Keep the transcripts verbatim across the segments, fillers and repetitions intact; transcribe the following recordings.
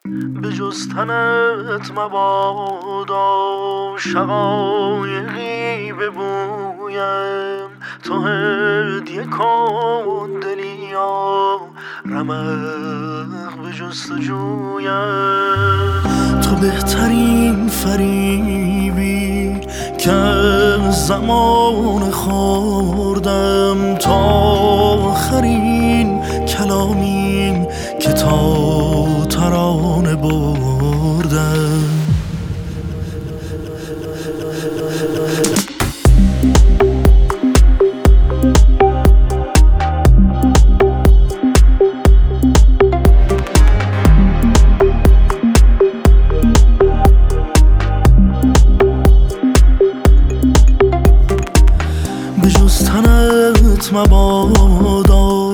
به جز تنت مبادا شقایقی ببویم، تو هدیه کن دلیا رمق به جستجویم. تو بهترین فریبی که زمان خوردم، تا آخرین کلامیم که تا ترانه بردم. به جز تنت مبادا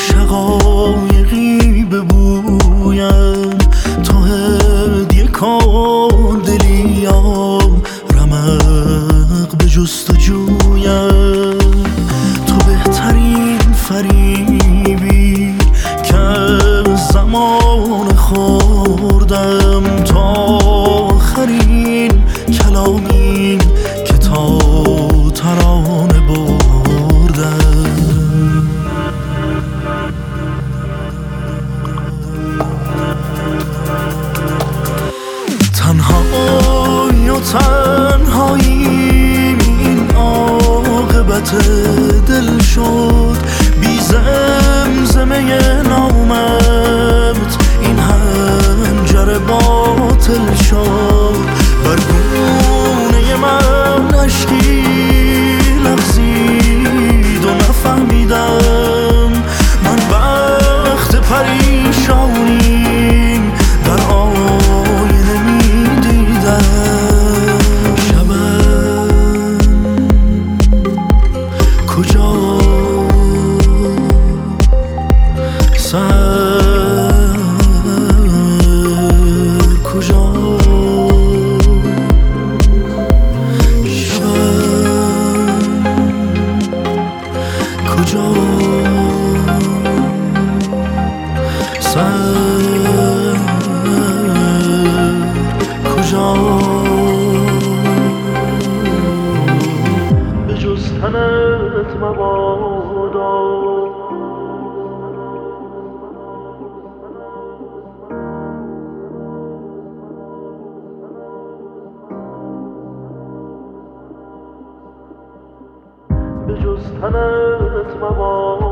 شقایقی ببویم، تو هدیه کن دلیا رمق به جستجویم. تو بهترین فریبی که زمان خوردم، تا آخرین کلامیم که تا ترانه بردم. تنهایی و تنهایی این عاقبت دل شد، بی زمزمه نامت این هنجر باطل شد. بر گونه من اشکی لغزید و نفهمیدم من بخت پریشانی در آینه می دیدم. شبم کجا، سر کجا، کجا، سر کجا. به جز تنت مبادا به جز تنت مبادا